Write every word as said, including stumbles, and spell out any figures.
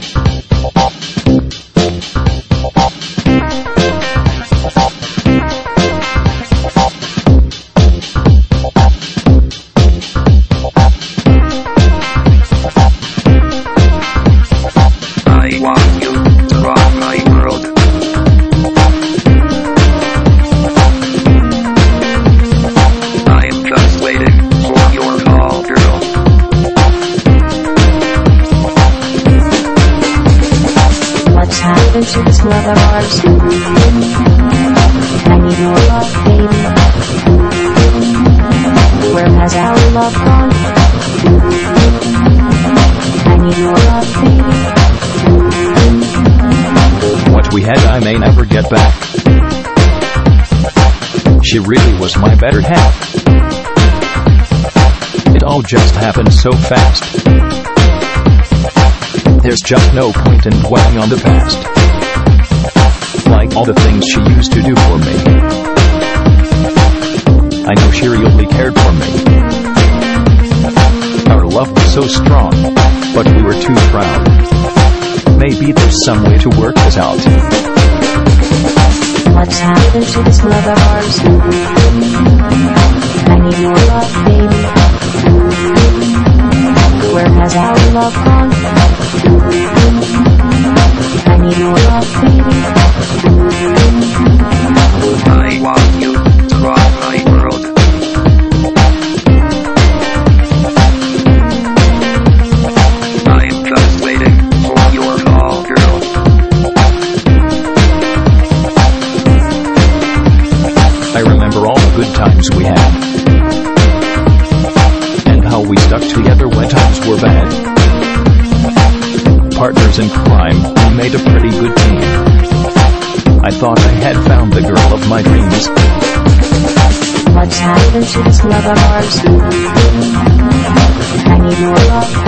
To this love of ours, I need more love, baby. Where has our love gone? I need more love, baby. What we had I may never get back. She really was my better half. It all just happened so fast. There's just no point in dwelling on the past. Like all the things she used to do for me. I know she really cared for me. Our love was so strong, but we were too proud. Maybe there's some way to work this out. What's happened to this love of ours? I need more love, baby. Where has our love gone? I need more love, baby. I want you to rock my world. I'm just waiting for your call, girl. I remember all the good times we had. And how we stuck together when times were bad. Partners in crime, we made a pretty good team. I thought I had found the girl of my dreams. What's happened to this love of ours? I need more love,